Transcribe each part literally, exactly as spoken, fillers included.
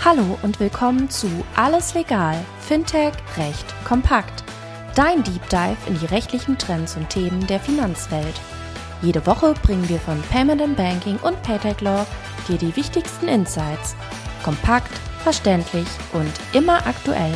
Hallo und willkommen zu Alles Legal, Fintech, Recht, Kompakt. Dein Deep Dive in die rechtlichen Trends und Themen der Finanzwelt. Jede Woche bringen wir von Payment and Banking und Paytech Law dir die wichtigsten Insights. Kompakt, verständlich und immer aktuell.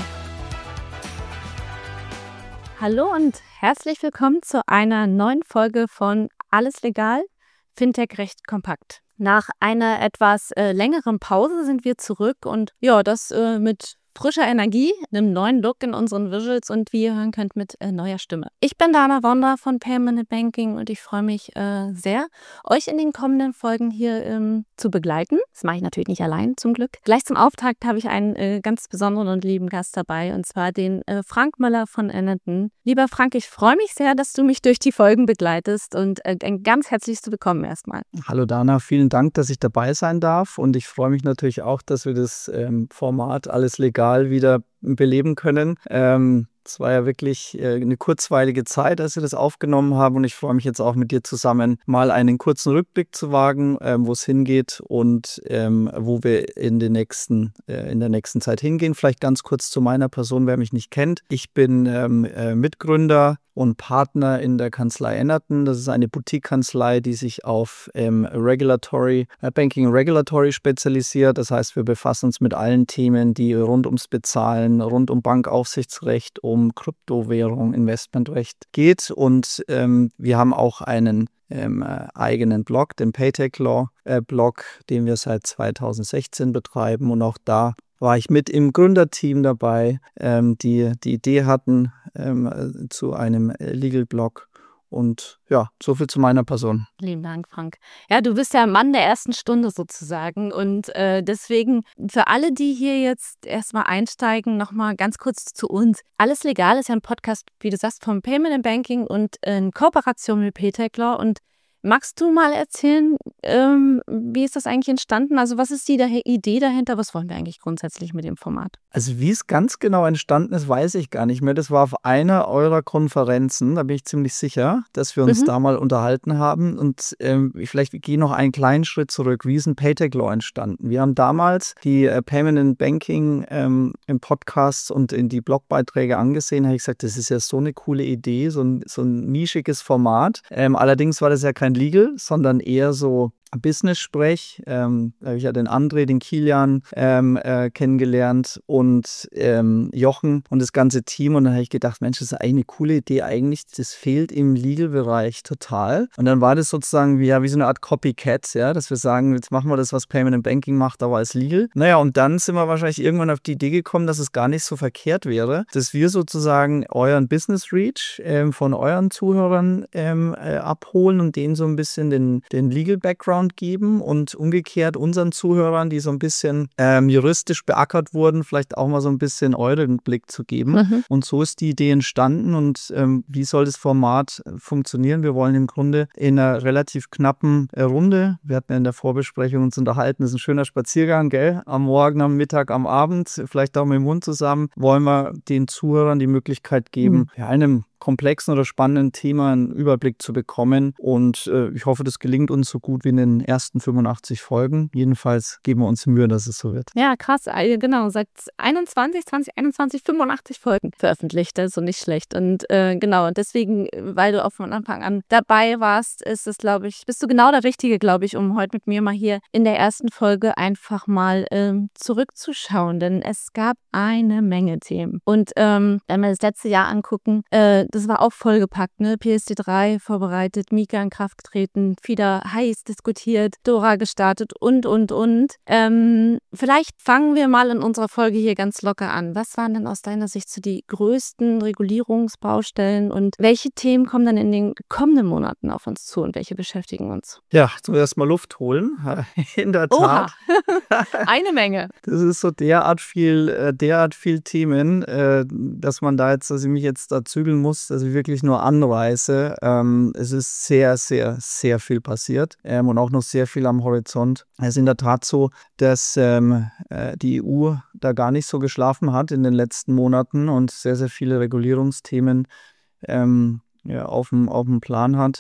Hallo und herzlich willkommen zu einer neuen Folge von Alles Legal, Fintech, Recht, Kompakt. Nach einer etwas äh, längeren Pause sind wir zurück und ja, das äh, mit frischer Energie, einem neuen Look in unseren Visuals und wie ihr hören könnt, mit äh, neuer Stimme. Ich bin Dana Wonder von Payment and Banking und ich freue mich äh, sehr, euch in den kommenden Folgen hier ähm, zu begleiten. Das mache ich natürlich nicht allein, zum Glück. Gleich zum Auftakt habe ich einen äh, ganz besonderen und lieben Gast dabei und zwar den äh, Frank Möller von Enneton. Lieber Frank, ich freue mich sehr, dass du mich durch die Folgen begleitest und äh, ein ganz herzliches Willkommen erstmal. Hallo Dana, vielen Dank, dass ich dabei sein darf und ich freue mich natürlich auch, dass wir das ähm, Format Alles Legal wieder beleben können. Ähm, es war ja wirklich äh, eine kurzweilige Zeit, als wir das aufgenommen haben und ich freue mich jetzt auch mit dir zusammen mal einen kurzen Rückblick zu wagen, ähm, wo es hingeht und ähm, wo wir in, den nächsten, äh, in der nächsten Zeit hingehen. Vielleicht ganz kurz zu meiner Person, wer mich nicht kennt. Ich bin ähm, äh, Mitgründer und Partner in der Kanzlei Enneton. Das ist eine Boutique-Kanzlei, die sich auf ähm, Regulatory, äh, Banking Regulatory spezialisiert. Das heißt, wir befassen uns mit allen Themen, die rund ums Bezahlen, rund um Bankaufsichtsrecht, um Kryptowährung, Investmentrecht geht. Und ähm, wir haben auch einen ähm, äh, eigenen Blog, den Paytech Law äh, Blog, den wir seit zweitausendsechzehn betreiben. Und auch da war ich mit im Gründerteam dabei, ähm, die die Idee hatten ähm, zu einem Legal-Blog. Und ja, so viel zu meiner Person. Lieben Dank, Frank. Ja, du bist ja Mann der ersten Stunde sozusagen und äh, deswegen für alle, die hier jetzt erstmal einsteigen, nochmal ganz kurz zu uns. Alles Legal ist ja ein Podcast, wie du sagst, vom Payment and Banking und in Kooperation mit Paytech Law. Und magst du mal erzählen, ähm, wie ist das eigentlich entstanden? Also was ist die da- Idee dahinter? Was wollen wir eigentlich grundsätzlich mit dem Format? Also wie es ganz genau entstanden ist, weiß ich gar nicht mehr. Das war auf einer eurer Konferenzen, da bin ich ziemlich sicher, dass wir uns Mhm. da mal unterhalten haben. Und ähm, vielleicht gehe ich noch einen kleinen Schritt zurück. Wie ist ein Paytech Law entstanden? Wir haben damals die äh, Payment and Banking ähm, im Podcast und in die Blogbeiträge angesehen. Da habe ich gesagt, das ist ja so eine coole Idee, so ein, so ein nischiges Format. Ähm, allerdings war das ja kein Legal, sondern eher so Business-Sprech. Ähm, da habe ich ja den André, den Kilian ähm, äh, kennengelernt und ähm, Jochen und das ganze Team. Und dann habe ich gedacht, Mensch, das ist eigentlich eine coole Idee. Eigentlich, das fehlt im Legal-Bereich total. Und dann war das sozusagen wie, ja, wie so eine Art Copycat, ja, dass wir sagen, jetzt machen wir das, was Payment and Banking macht, aber als Legal. Naja, und dann sind wir wahrscheinlich irgendwann auf die Idee gekommen, dass es gar nicht so verkehrt wäre, dass wir sozusagen euren Business-Reach ähm, von euren Zuhörern ähm, äh, abholen und denen so ein bisschen den, den Legal-Background geben und umgekehrt unseren Zuhörern, die so ein bisschen ähm, juristisch beackert wurden, vielleicht auch mal so ein bisschen euren Blick zu geben. Mhm. Und so ist die Idee entstanden und ähm, wie soll das Format äh, funktionieren? Wir wollen im Grunde in einer relativ knappen äh, Runde, wir hatten ja in der Vorbesprechung uns unterhalten, das ist ein schöner Spaziergang, gell? Am Morgen, am Mittag, am Abend, vielleicht auch mit dem Hund zusammen, wollen wir den Zuhörern die Möglichkeit geben, Mhm. ja, einem komplexen oder spannenden Thema einen Überblick zu bekommen. Und äh, ich hoffe, das gelingt uns so gut wie in den ersten fünfundachtzig Folgen. Jedenfalls geben wir uns Mühe, dass es so wird. Ja, krass, äh, genau, seit einundzwanzig, zwanzig einundzwanzig, fünfundachtzig Folgen veröffentlicht, das ist so nicht schlecht. Und äh, genau, und deswegen, weil du auch von Anfang an dabei warst, ist es, glaube ich, bist du genau der Richtige, glaube ich, um heute mit mir mal hier in der ersten Folge einfach mal ähm, zurückzuschauen, denn es gab eine Menge Themen. Und ähm, wenn wir das letzte Jahr angucken, äh, das war auch vollgepackt, ne? P S D drei vorbereitet, Mika in Kraft getreten, FIDA heiß diskutiert, Dora gestartet und, und, und. Ähm, vielleicht fangen wir mal in unserer Folge hier ganz locker an. Was waren denn aus deiner Sicht so die größten Regulierungsbaustellen und welche Themen kommen dann in den kommenden Monaten auf uns zu und welche beschäftigen uns? Ja, zuerst mal Luft holen. In der Oha, Tat. eine Menge. Das ist so derart viel, äh, derart viel Themen, äh, dass man da jetzt, dass ich mich jetzt da zügeln muss, dass ich wirklich nur anreiße. Ähm, es ist sehr, sehr, sehr viel passiert ähm, und auch noch sehr viel am Horizont. Es ist in der Tat so, dass ähm, äh, die E U da gar nicht so geschlafen hat in den letzten Monaten und sehr, sehr viele Regulierungsthemen ähm, ja, auf dem, auf dem Plan hat.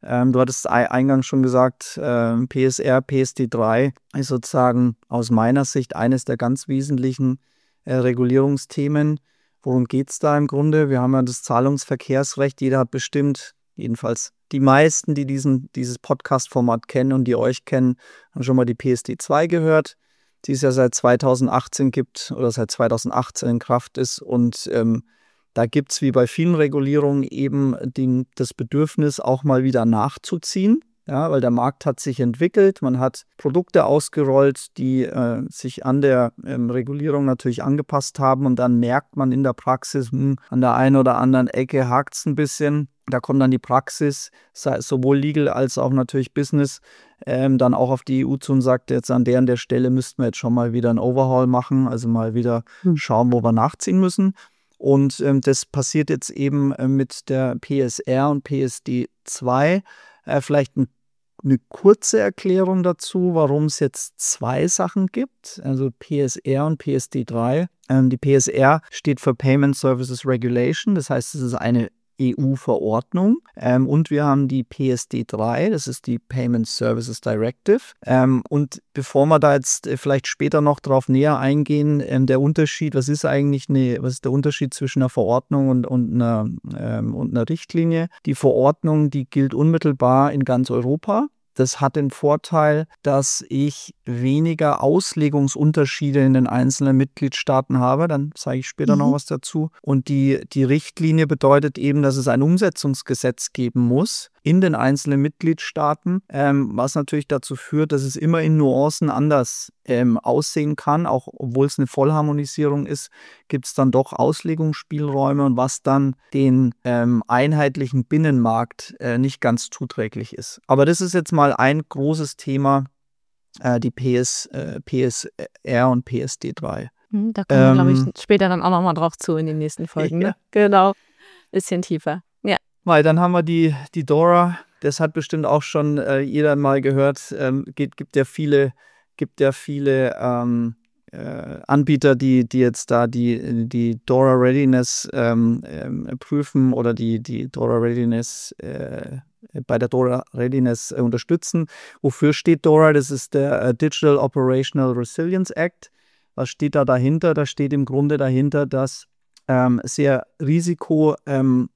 Ähm, du hattest eingangs schon gesagt, äh, P S R, P S D drei ist sozusagen aus meiner Sicht eines der ganz wesentlichen äh, Regulierungsthemen. Worum geht es da im Grunde? Wir haben ja das Zahlungsverkehrsrecht. Jeder hat bestimmt, jedenfalls die meisten, die diesen, dieses Podcast-Format kennen und die euch kennen, haben schon mal die P S D zwei gehört, die es ja seit zweitausendachtzehn gibt oder seit zweitausendachtzehn in Kraft ist. Und ähm, da gibt es wie bei vielen Regulierungen eben den, das Bedürfnis, auch mal wieder nachzuziehen. Ja, weil der Markt hat sich entwickelt, man hat Produkte ausgerollt, die äh, sich an der ähm, Regulierung natürlich angepasst haben und dann merkt man in der Praxis, mh, an der einen oder anderen Ecke hakt es ein bisschen. Da kommt dann die Praxis, sowohl Legal als auch natürlich Business, ähm, dann auch auf die E U zu und sagt, jetzt an der und der Stelle müssten wir jetzt schon mal wieder einen Overhaul machen, also mal wieder hm. schauen, wo wir nachziehen müssen. Und ähm, das passiert jetzt eben äh, mit der P S R und P S D zwei. Äh, vielleicht ein, eine kurze Erklärung dazu, warum es jetzt zwei Sachen gibt, also P S R und P S D drei. Ähm, die P S R steht für Payment Services Regulation, das heißt, es ist eine E U-Verordnung. Ähm, und wir haben die P S D drei, das ist die Payment Services Directive. Ähm, und bevor wir da jetzt äh, vielleicht später noch drauf näher eingehen, ähm, der Unterschied, was ist eigentlich eine, was ist der Unterschied zwischen einer Verordnung und, und, einer, ähm, und einer Richtlinie? Die Verordnung, die gilt unmittelbar in ganz Europa. Das hat den Vorteil, dass ich weniger Auslegungsunterschiede in den einzelnen Mitgliedstaaten habe. Dann sage ich später mhm. noch was dazu. Und die, die Richtlinie bedeutet eben, dass es ein Umsetzungsgesetz geben muss in den einzelnen Mitgliedstaaten, ähm, was natürlich dazu führt, dass es immer in Nuancen anders ähm, aussehen kann. Auch obwohl es eine Vollharmonisierung ist, gibt es dann doch Auslegungsspielräume und was dann den ähm, einheitlichen Binnenmarkt äh, nicht ganz zuträglich ist. Aber das ist jetzt mal ein großes Thema, äh, die P S, äh, P S R und P S D drei. Da kommen ähm, wir, glaube ich, später dann auch nochmal drauf zu in den nächsten Folgen. Ja. Ne? Genau, bisschen tiefer. Ja. Weil dann haben wir die, die DORA, das hat bestimmt auch schon äh, jeder mal gehört, ähm, gibt, gibt ja viele, gibt ja viele ähm, äh, Anbieter, die, die jetzt da die, die DORA Readiness ähm, äh, prüfen oder die, die DORA Readiness äh, bei der DORA Readiness äh, unterstützen. Wofür steht DORA? Das ist der äh, Digital Operational Resilience Act. Was steht da dahinter? Da steht im Grunde dahinter, dass ähm, sehr Risiko ähm,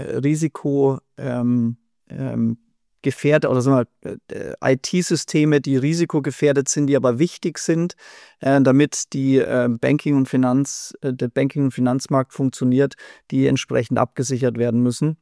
Risiko ähm, ähm, gefährdet oder sagen wir äh, I T-Systeme, die risikogefährdet sind, die aber wichtig sind, äh, damit die äh, Banking- und Finanz, äh, der Banking- und Finanzmarkt funktioniert, die entsprechend abgesichert werden müssen.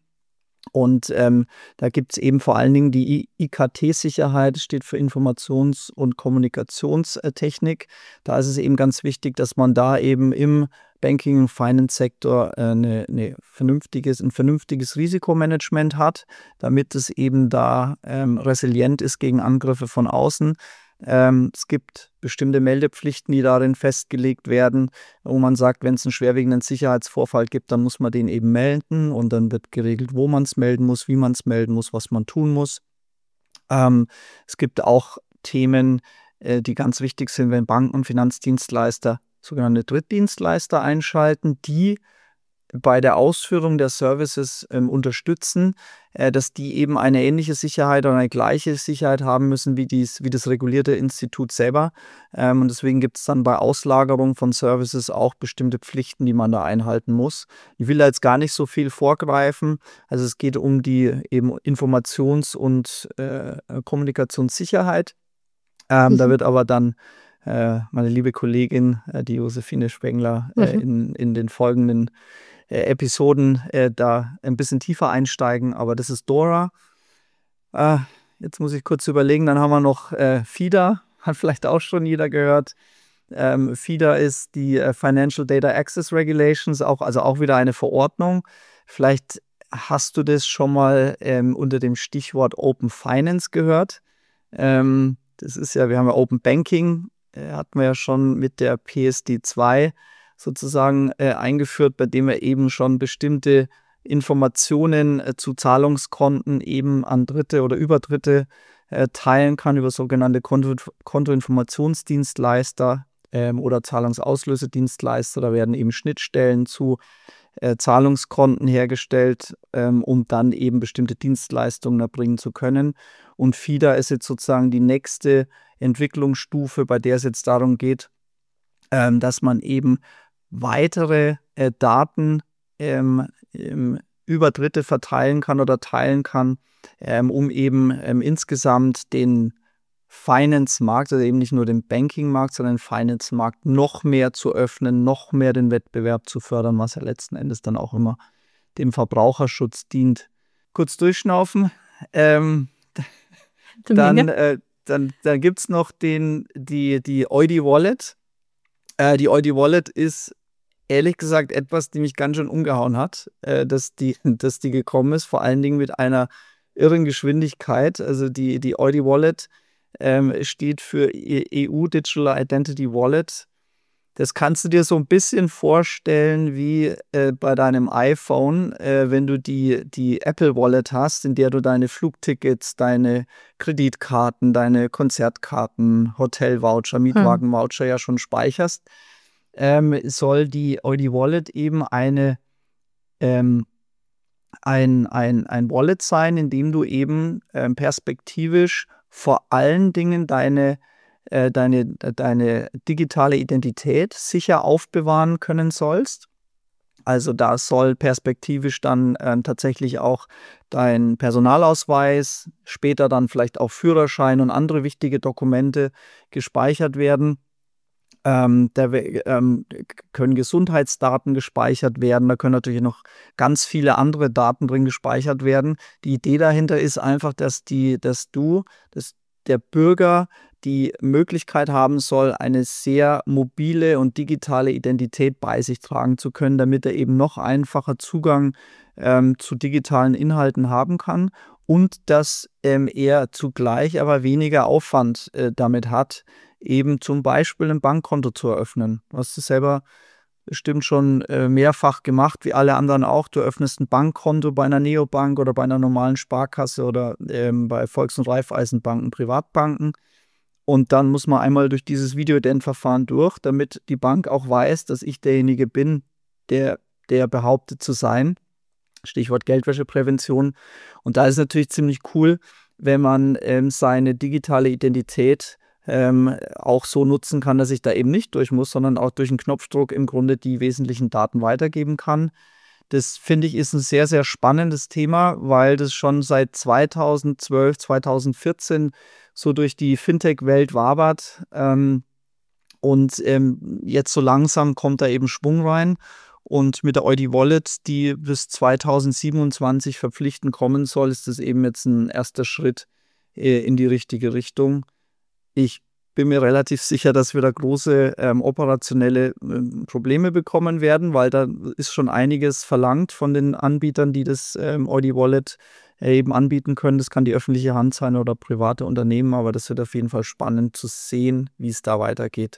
Und ähm, da gibt es eben vor allen Dingen die I K T-Sicherheit, steht für Informations- und Kommunikationstechnik. Da ist es eben ganz wichtig, dass man da eben im Banking- und Finance-Sektor eine, eine vernünftiges, ein vernünftiges Risikomanagement hat, damit es eben da ähm, resilient ist gegen Angriffe von außen. Ähm, es gibt bestimmte Meldepflichten, die darin festgelegt werden, wo man sagt, wenn es einen schwerwiegenden Sicherheitsvorfall gibt, dann muss man den eben melden und dann wird geregelt, wo man es melden muss, wie man es melden muss, was man tun muss. Ähm, es gibt auch Themen, äh, die ganz wichtig sind, wenn Banken und Finanzdienstleister sogenannte Drittdienstleister einschalten, die bei der Ausführung der Services ähm, unterstützen, äh, dass die eben eine ähnliche Sicherheit oder eine gleiche Sicherheit haben müssen wie, dies, wie das regulierte Institut selber. Ähm, und deswegen gibt es dann bei Auslagerung von Services auch bestimmte Pflichten, die man da einhalten muss. Ich will da jetzt gar nicht so viel vorgreifen. Also es geht um die eben Informations- und äh, Kommunikationssicherheit. Ähm, mhm. Da wird aber dann äh, meine liebe Kollegin, äh, die Josephine Spengler, äh, mhm. in, in den folgenden äh, Episoden äh, da ein bisschen tiefer einsteigen. Aber das ist DORA. Äh, jetzt muss ich kurz überlegen, dann haben wir noch äh, FIDA, hat vielleicht auch schon jeder gehört. Ähm, FIDA ist die äh, Financial Data Access Regulations, auch, also auch wieder eine Verordnung. Vielleicht hast du das schon mal ähm, unter dem Stichwort Open Finance gehört. Ähm, das ist ja, wir haben ja Open Banking, äh, hatten wir ja schon mit der P S D zwei sozusagen äh, eingeführt, bei dem wir eben schon bestimmte Informationen äh, zu Zahlungskonten eben an Dritte oder über Dritte äh, teilen kann, über sogenannte Konto, Kontoinformationsdienstleister ähm, oder Zahlungsauslösedienstleister. Da werden eben Schnittstellen zu äh, Zahlungskonten hergestellt, ähm, um dann eben bestimmte Dienstleistungen erbringen zu können. Und FIDA ist jetzt sozusagen die nächste Entwicklungsstufe, bei der es jetzt darum geht, ähm, dass man eben weitere äh, Daten ähm, ähm, über Dritte verteilen kann oder teilen kann, ähm, um eben ähm, insgesamt den Finance-Markt, also eben nicht nur den Banking-Markt, sondern den Finance-Markt noch mehr zu öffnen, noch mehr den Wettbewerb zu fördern, was ja letzten Endes dann auch immer dem Verbraucherschutz dient. Kurz durchschnaufen. Ähm, dann äh, dann, dann gibt es noch den, die, die Eudi Wallet. Äh, die Eudi Wallet ist ehrlich gesagt etwas, die mich ganz schön umgehauen hat, äh, dass, die, dass die gekommen ist, vor allen Dingen mit einer irren Geschwindigkeit. Also die, die Eudi Wallet ähm, steht für E U Digital Identity Wallet. Das kannst du dir so ein bisschen vorstellen wie äh, bei deinem iPhone, äh, wenn du die, die Apple Wallet hast, in der du deine Flugtickets, deine Kreditkarten, deine Konzertkarten, Hotelvoucher, Mietwagenvoucher ja schon speicherst. Ähm, soll die Eudi Wallet eben eine, ähm, ein, ein, ein Wallet sein, in dem du eben ähm, perspektivisch vor allen Dingen deine, äh, deine, deine digitale Identität sicher aufbewahren können sollst. Also da soll perspektivisch dann ähm, tatsächlich auch dein Personalausweis, später dann vielleicht auch Führerschein und andere wichtige Dokumente gespeichert werden. Ähm, da ähm, können Gesundheitsdaten gespeichert werden, da können natürlich noch ganz viele andere Daten drin gespeichert werden. Die Idee dahinter ist einfach, dass, die, dass du, dass der Bürger die Möglichkeit haben soll, eine sehr mobile und digitale Identität bei sich tragen zu können, damit er eben noch einfacher Zugang ähm, zu digitalen Inhalten haben kann und dass ähm, er zugleich aber weniger Aufwand äh, damit hat, eben zum Beispiel ein Bankkonto zu eröffnen. Du hast es selber bestimmt schon äh, mehrfach gemacht, wie alle anderen auch. Du öffnest ein Bankkonto bei einer Neobank oder bei einer normalen Sparkasse oder ähm, bei Volks- und Raiffeisenbanken, Privatbanken. Und dann muss man einmal durch dieses Video-Ident-Verfahren durch, damit die Bank auch weiß, dass ich derjenige bin, der, der behauptet zu sein. Stichwort Geldwäscheprävention. Und da ist es natürlich ziemlich cool, wenn man ähm, seine digitale Identität ähm, auch so nutzen kann, dass ich da eben nicht durch muss, sondern auch durch einen Knopfdruck im Grunde die wesentlichen Daten weitergeben kann. Das finde ich ist ein sehr, sehr spannendes Thema, weil das schon seit zweitausendzwölf, zweitausendvierzehn so durch die Fintech-Welt wabert. Ähm, und ähm, jetzt so langsam kommt da eben Schwung rein. Und mit der Eudi Wallet, die bis zweitausendsiebenundzwanzig verpflichtend kommen soll, ist das eben jetzt ein erster Schritt äh, in die richtige Richtung. Ich bin mir relativ sicher, dass wir da große ähm, operationelle äh, Probleme bekommen werden, weil da ist schon einiges verlangt von den Anbietern, die das ähm, Eudi Wallet äh, eben anbieten können. Das kann die öffentliche Hand sein oder private Unternehmen, aber das wird auf jeden Fall spannend zu sehen, wie es da weitergeht.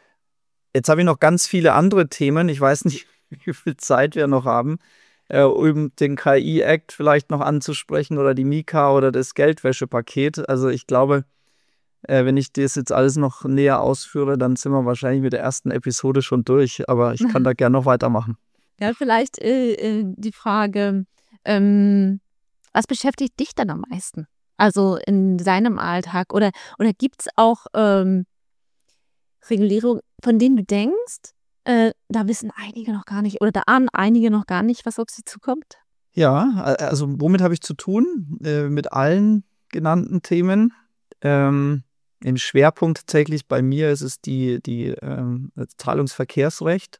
Jetzt habe ich noch ganz viele andere Themen. Ich weiß nicht, wie viel Zeit wir noch haben, äh, um den K I-Act vielleicht noch anzusprechen oder die Mika oder das Geldwäschepaket. Also ich glaube, Äh, wenn ich das jetzt alles noch näher ausführe, dann sind wir wahrscheinlich mit der ersten Episode schon durch. Aber ich kann da gerne noch weitermachen. Ja, vielleicht äh, äh, die Frage, ähm, was beschäftigt dich dann am meisten? Also in seinem Alltag? Oder, oder gibt es auch ähm, Regulierungen, von denen du denkst, äh, da wissen einige noch gar nicht oder da ahnen einige noch gar nicht, was auf sie zukommt? Ja, also womit habe ich zu tun? Äh, mit allen genannten Themen. Ähm, Im Schwerpunkt tatsächlich bei mir ist es die, die ähm, das Zahlungsverkehrsrecht.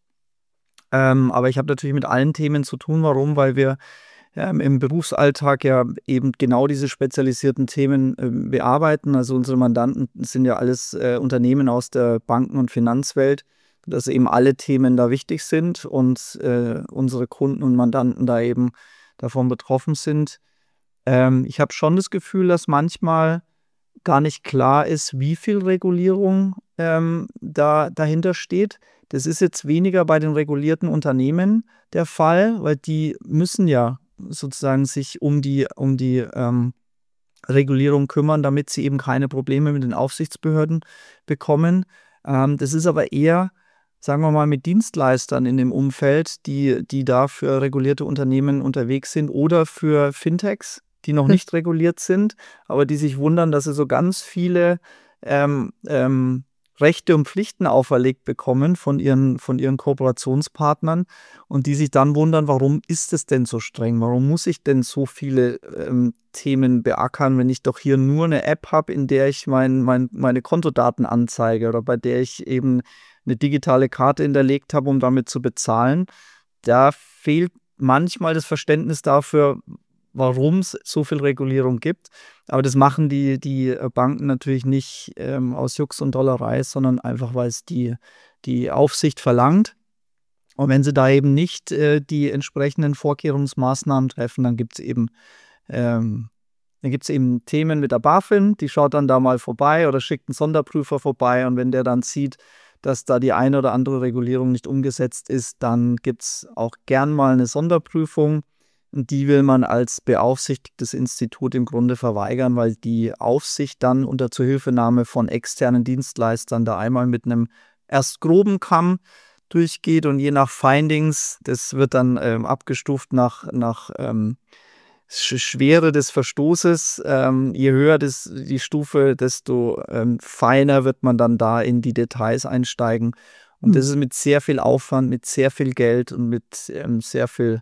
Ähm, aber ich habe natürlich mit allen Themen zu tun. Warum? Weil wir ähm, im Berufsalltag ja eben genau diese spezialisierten Themen äh, bearbeiten. Also unsere Mandanten sind ja alles äh, Unternehmen aus der Banken- und Finanzwelt, dass eben alle Themen da wichtig sind und äh, unsere Kunden und Mandanten da eben davon betroffen sind. Ähm, ich habe schon das Gefühl, dass manchmal gar nicht klar ist, wie viel Regulierung ähm, da dahinter steht. Das ist jetzt weniger bei den regulierten Unternehmen der Fall, weil die müssen ja sozusagen sich um die, um die ähm, Regulierung kümmern, damit sie eben keine Probleme mit den Aufsichtsbehörden bekommen. Ähm, das ist aber eher sagen wir mal, mit Dienstleistern in dem Umfeld, die, die da für regulierte Unternehmen unterwegs sind oder für Fintechs, die noch nicht reguliert sind, aber die sich wundern, dass sie so ganz viele ähm, ähm, Rechte und Pflichten auferlegt bekommen von ihren, von ihren Kooperationspartnern und die sich dann wundern, warum ist es denn so streng? Warum muss ich denn so viele ähm, Themen beackern, wenn ich doch hier nur eine App habe, in der ich mein, mein, meine Kontodaten anzeige oder bei der ich eben eine digitale Karte hinterlegt habe, um damit zu bezahlen? Da fehlt manchmal das Verständnis dafür, warum es so viel Regulierung gibt. Aber das machen die, die Banken natürlich nicht ähm, aus Jux und Dollerei, sondern einfach, weil es die, die Aufsicht verlangt. Und wenn sie da eben nicht äh, die entsprechenden Vorkehrungsmaßnahmen treffen, dann gibt es eben, ähm, dann gibt's eben Themen mit der BaFin, die schaut dann da mal vorbei oder schickt einen Sonderprüfer vorbei. Und wenn der dann sieht, dass da die eine oder andere Regulierung nicht umgesetzt ist, dann gibt es auch gern mal eine Sonderprüfung. Und die will man als beaufsichtigtes Institut im Grunde verweigern, weil die Aufsicht dann unter Zuhilfenahme von externen Dienstleistern da einmal mit einem erst groben Kamm durchgeht und je nach Findings, das wird dann ähm, abgestuft nach, nach ähm, Schwere des Verstoßes. Ähm, je höher das, die Stufe, desto ähm, feiner wird man dann da in die Details einsteigen. Und mhm. das ist mit sehr viel Aufwand, mit sehr viel Geld und mit ähm, sehr viel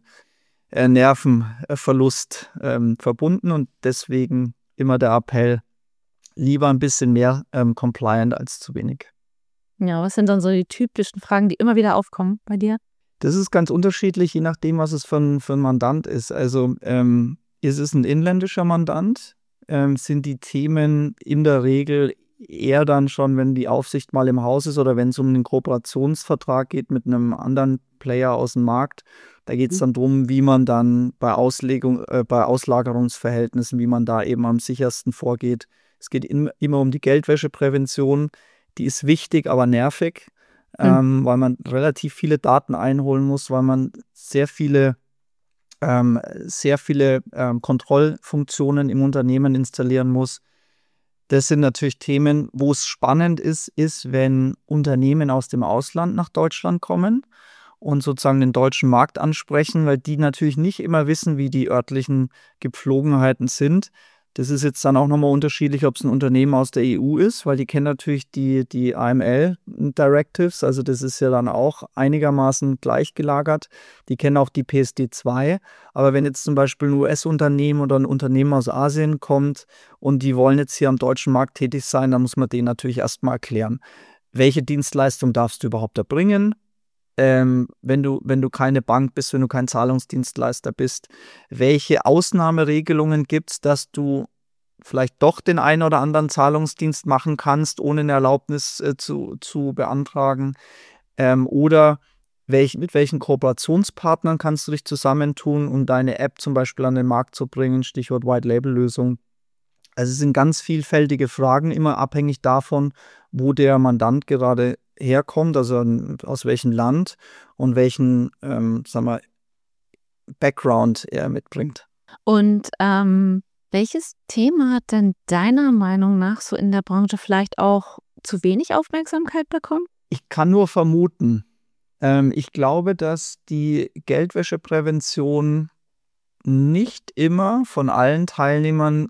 Nervenverlust ähm, verbunden und deswegen immer der Appell, lieber ein bisschen mehr ähm, compliant als zu wenig. Ja, was sind dann so die typischen Fragen, die immer wieder aufkommen bei dir? Das ist ganz unterschiedlich, je nachdem, was es für ein, für ein Mandant ist. Also ähm, ist es ein inländischer Mandant? Ähm, sind die Themen in der Regel eher dann schon, wenn die Aufsicht mal im Haus ist oder wenn es um einen Kooperationsvertrag geht mit einem anderen Player aus dem Markt? Da geht es dann darum, wie man dann bei Auslegung, äh, bei Auslagerungsverhältnissen, wie man da eben am sichersten vorgeht. Es geht in, immer um die Geldwäscheprävention. Die ist wichtig, aber nervig, mhm. ähm, weil man relativ viele Daten einholen muss, weil man sehr viele, ähm, sehr viele ähm, Kontrollfunktionen im Unternehmen installieren muss. Das sind natürlich Themen, wo es spannend ist, ist, wenn Unternehmen aus dem Ausland nach Deutschland kommen und sozusagen den deutschen Markt ansprechen, weil die natürlich nicht immer wissen, wie die örtlichen Gepflogenheiten sind. Das ist jetzt dann auch nochmal unterschiedlich, ob es ein Unternehmen aus der E U ist, weil die kennen natürlich die, die A M L-Directives, also das ist ja dann auch einigermaßen gleichgelagert. Die kennen auch die P S D zwei, aber wenn jetzt zum Beispiel ein U S-Unternehmen oder ein Unternehmen aus Asien kommt und die wollen jetzt hier am deutschen Markt tätig sein, dann muss man denen natürlich erstmal erklären, welche Dienstleistung darfst du überhaupt erbringen? Ähm, wenn du, wenn du keine Bank bist, wenn du kein Zahlungsdienstleister bist, welche Ausnahmeregelungen gibt es, dass du vielleicht doch den einen oder anderen Zahlungsdienst machen kannst, ohne eine Erlaubnis äh, zu, zu beantragen? Ähm, oder welch, mit welchen Kooperationspartnern kannst du dich zusammentun, um deine App zum Beispiel an den Markt zu bringen? Stichwort White-Label-Lösung. Also es sind ganz vielfältige Fragen, immer abhängig davon, wo der Mandant gerade herkommt, also aus welchem Land und welchen, ähm, sagen wir, Background er mitbringt. Und ähm, welches Thema hat denn deiner Meinung nach so in der Branche vielleicht auch zu wenig Aufmerksamkeit bekommen? Ich kann nur vermuten. Ähm, ich glaube, dass die Geldwäscheprävention nicht immer von allen Teilnehmern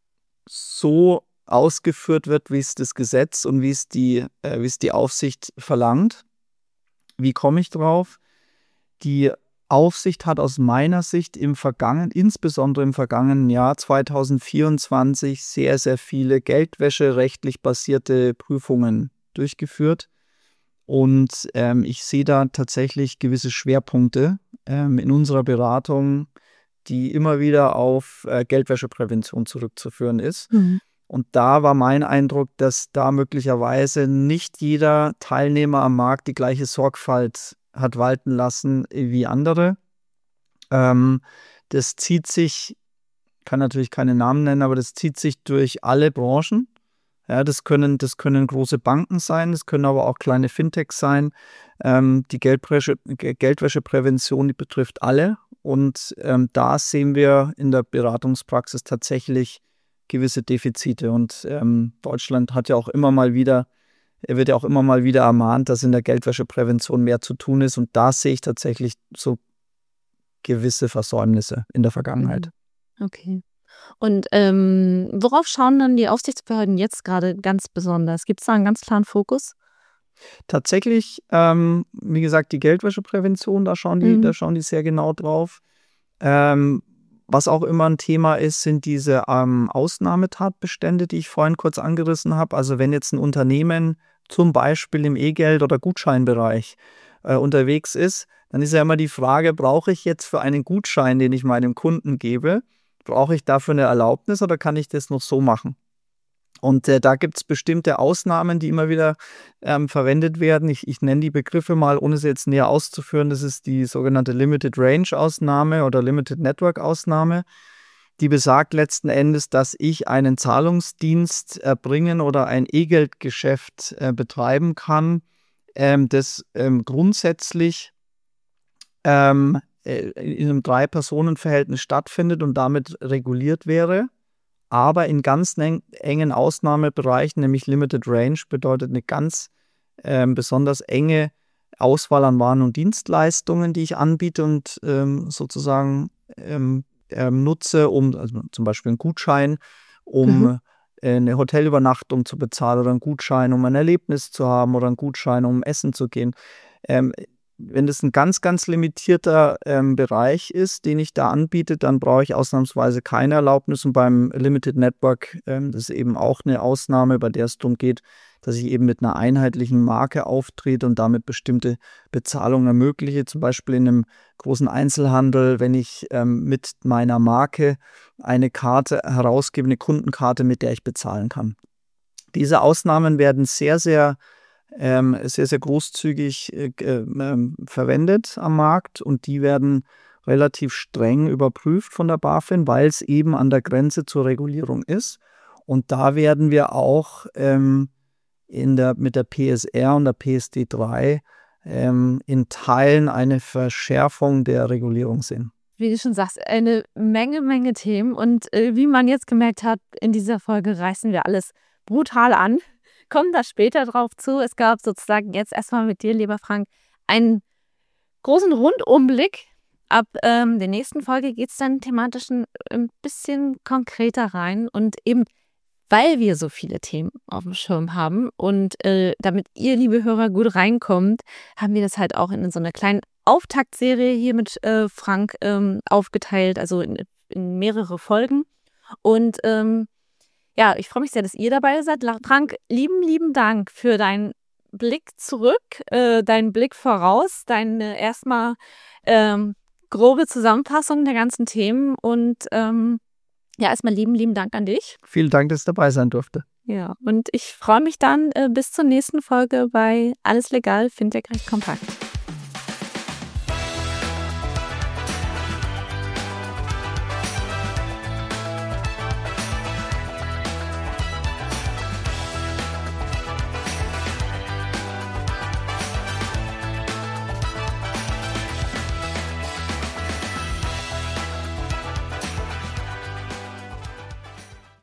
so ausgeführt wird, wie es das Gesetz und wie es die, äh, wie es die Aufsicht verlangt. Wie komme ich drauf? Die Aufsicht hat aus meiner Sicht im vergangenen, insbesondere im vergangenen Jahr zwanzig vierundzwanzig, sehr, sehr viele geldwäscherechtlich basierte Prüfungen durchgeführt. Und ähm, ich sehe da tatsächlich gewisse Schwerpunkte ähm, in unserer Beratung, die immer wieder auf äh, Geldwäscheprävention zurückzuführen ist. Mhm. Und da war mein Eindruck, dass da möglicherweise nicht jeder Teilnehmer am Markt die gleiche Sorgfalt hat walten lassen wie andere. Ähm, das zieht sich, ich kann natürlich keine Namen nennen, aber das zieht sich durch alle Branchen. Ja, das können, das können große Banken sein, das können aber auch kleine Fintechs sein. Ähm, die Geldwäsche, Geldwäscheprävention, die betrifft alle. Und ähm, da sehen wir in der Beratungspraxis tatsächlich gewisse Defizite. Und ähm, Deutschland hat ja auch immer mal wieder wird ja auch immer mal wieder ermahnt, dass in der Geldwäscheprävention mehr zu tun ist. Und da sehe ich tatsächlich so gewisse Versäumnisse in der Vergangenheit. Okay. Und ähm, worauf schauen dann die Aufsichtsbehörden jetzt gerade ganz besonders? Gibt es da einen ganz klaren Fokus? Tatsächlich, ähm, wie gesagt, die Geldwäscheprävention, da schauen die, Mhm. da schauen die sehr genau drauf. Ähm, was auch immer ein Thema ist, sind diese ähm, Ausnahmetatbestände, die ich vorhin kurz angerissen habe. Also wenn jetzt ein Unternehmen zum Beispiel im E-Geld- oder Gutscheinbereich äh, unterwegs ist, dann ist ja immer die Frage, brauche ich jetzt für einen Gutschein, den ich meinem Kunden gebe, brauche ich dafür eine Erlaubnis oder kann ich das noch so machen? Und äh, da gibt es bestimmte Ausnahmen, die immer wieder ähm, verwendet werden. Ich, ich nenne die Begriffe mal, ohne sie jetzt näher auszuführen. Das ist die sogenannte Limited Range Ausnahme oder Limited Network Ausnahme. Die besagt letzten Endes, dass ich einen Zahlungsdienst erbringen oder ein E-Geld-Geschäft äh, betreiben kann, ähm, das ähm, grundsätzlich ähm, äh, in einem Drei-Personen-Verhältnis stattfindet und damit reguliert wäre. Aber in ganz engen Ausnahmebereichen, nämlich Limited Range, bedeutet eine ganz ähm, besonders enge Auswahl an Waren und Dienstleistungen, die ich anbiete und ähm, sozusagen ähm, ähm, nutze, um also zum Beispiel einen Gutschein, um Mhm. äh, eine Hotelübernachtung zu bezahlen oder einen Gutschein, um ein Erlebnis zu haben oder einen Gutschein, um essen zu gehen. Ähm, Wenn das ein ganz, ganz limitierter ähm, Bereich ist, den ich da anbiete, dann brauche ich ausnahmsweise keine Erlaubnis. Und beim Limited Network, ähm, das ist eben auch eine Ausnahme, bei der es darum geht, dass ich eben mit einer einheitlichen Marke auftrete und damit bestimmte Bezahlungen ermögliche. Zum Beispiel in einem großen Einzelhandel, wenn ich ähm, mit meiner Marke eine Karte herausgebe, eine Kundenkarte, mit der ich bezahlen kann. Diese Ausnahmen werden sehr, sehr Ähm, sehr, sehr großzügig äh, äh, verwendet am Markt und die werden relativ streng überprüft von der BaFin, weil es eben an der Grenze zur Regulierung ist. Und da werden wir auch ähm, in der, mit der P S R und der P S D drei ähm, in Teilen eine Verschärfung der Regulierung sehen. Wie du schon sagst, eine Menge, Menge Themen. Und äh, wie man jetzt gemerkt hat, in dieser Folge reißen wir alles brutal an. Kommen da später drauf zu. Es gab sozusagen jetzt erstmal mit dir, lieber Frank, einen großen Rundumblick. Ab ähm, der nächsten Folge geht es dann thematisch ein, ein bisschen konkreter rein. Und eben, weil wir so viele Themen auf dem Schirm haben und äh, damit ihr, liebe Hörer, gut reinkommt, haben wir das halt auch in so einer kleinen Auftaktserie hier mit äh, Frank ähm, aufgeteilt, also in, in mehrere Folgen. Und ähm, ja, ich freue mich sehr, dass ihr dabei seid. Frank, lieben, lieben Dank für deinen Blick zurück, äh, deinen Blick voraus, deine erstmal ähm, grobe Zusammenfassung der ganzen Themen. Und ähm, ja, erstmal lieben, lieben Dank an dich. Vielen Dank, dass ich dabei sein durfte. Ja, und ich freue mich dann äh, bis zur nächsten Folge bei Alles Legal, Fintech recht kompakt.